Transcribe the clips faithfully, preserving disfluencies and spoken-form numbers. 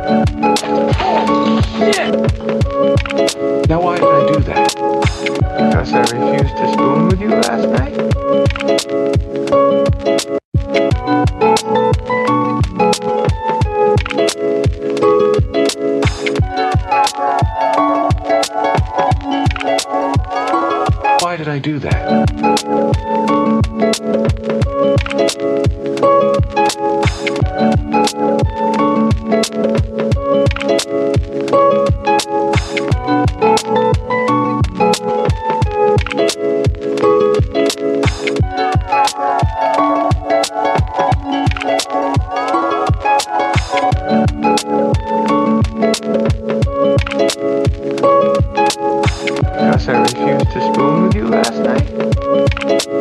Now why did I do that? Because I refused to spoon with you last night? Why did I do that? Because I refused to spoon with you last night?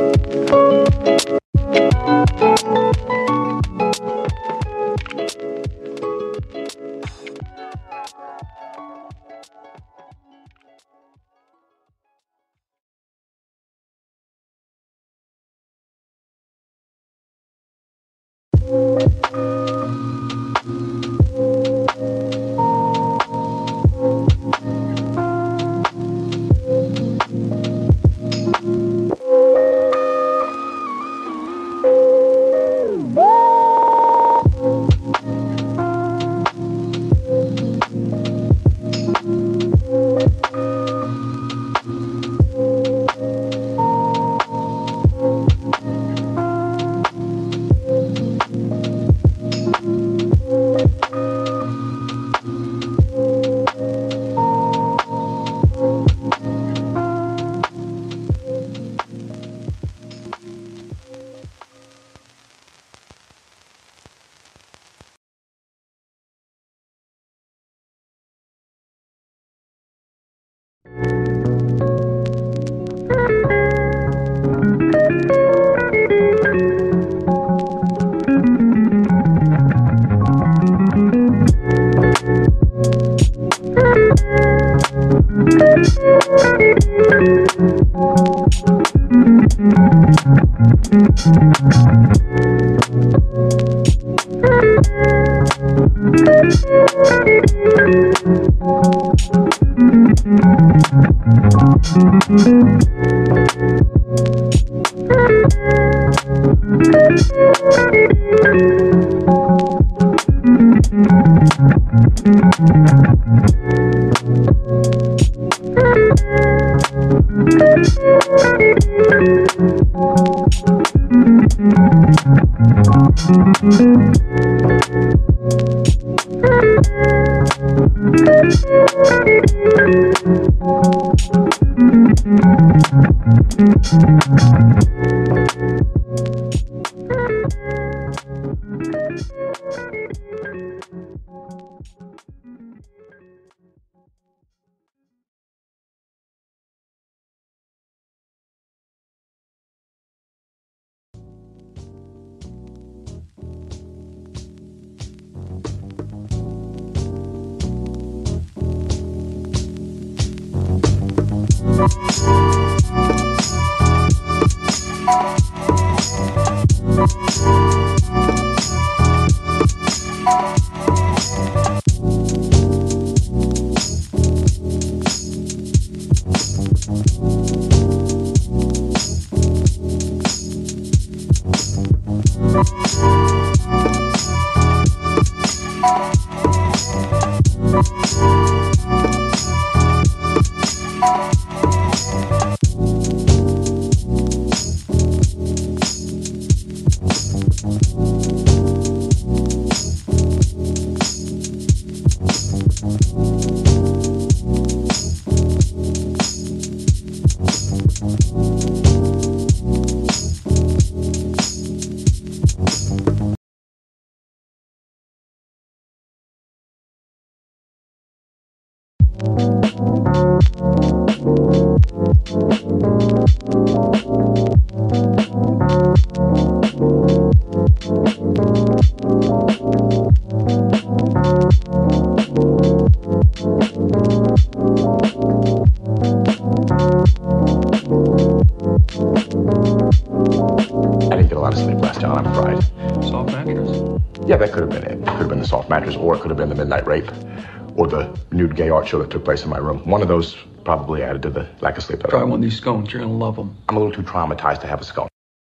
that could have been it. It could have been the soft mattress, or it could have been the midnight rape, or the nude gay art show that took place in my room. One of those probably added to the lack of sleep. Try one of these scones. You're gonna love them. I'm a little too traumatized to have a scone.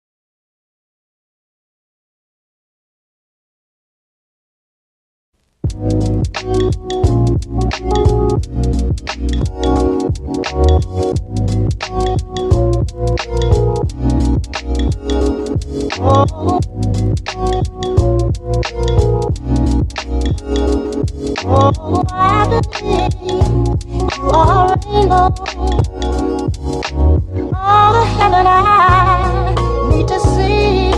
Oh, oh, I believe you are a rainbow. All the heaven I need to see.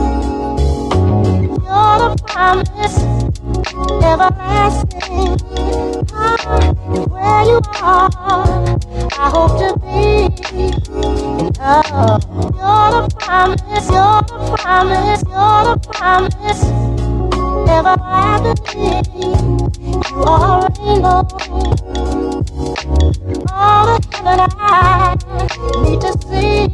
You're the promise, everlasting. Ah, where you are, I hope to be. Oh, you're the promise, you're the promise, you're the promise, everlasting. You are a rainbow. All the heaven I need to see.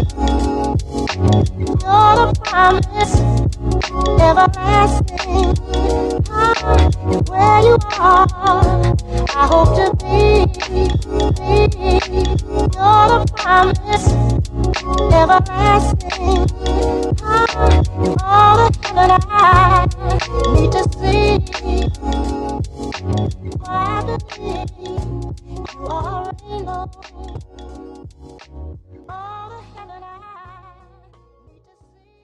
You're the promise, everlasting. Ah, where you are, I hope to be. You're the promise, everlasting. Ah, all the heaven I need to see. I believe you are a rainbow. All the heaven I need to see.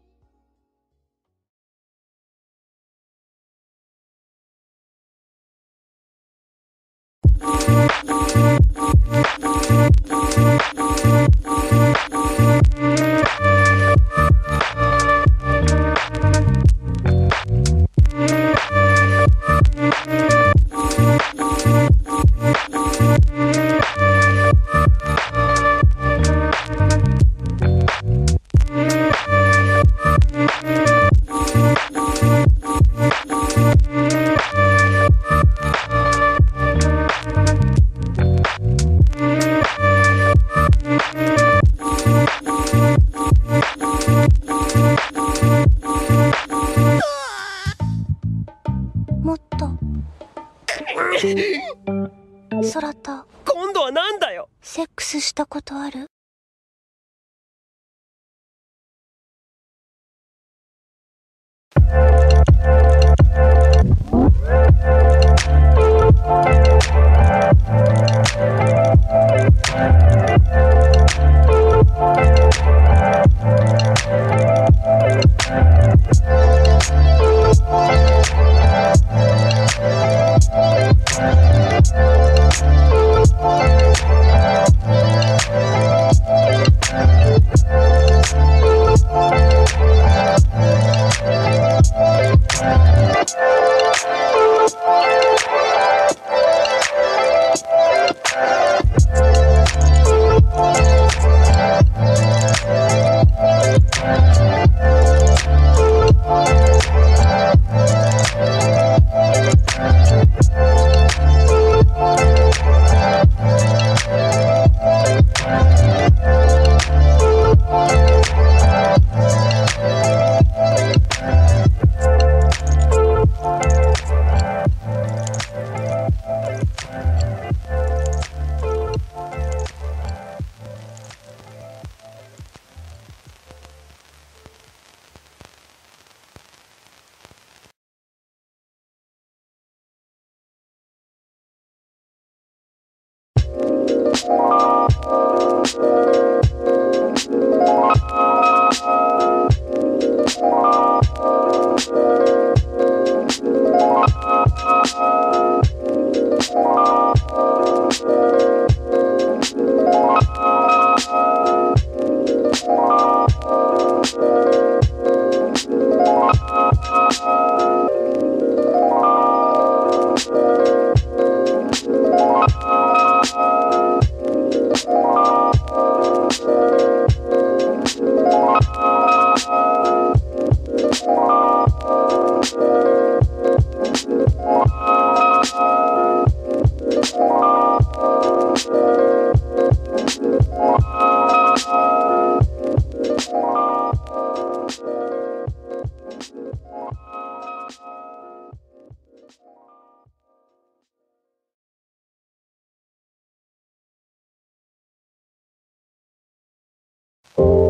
空と今度はなんだよ。セックスしたことある？ Thank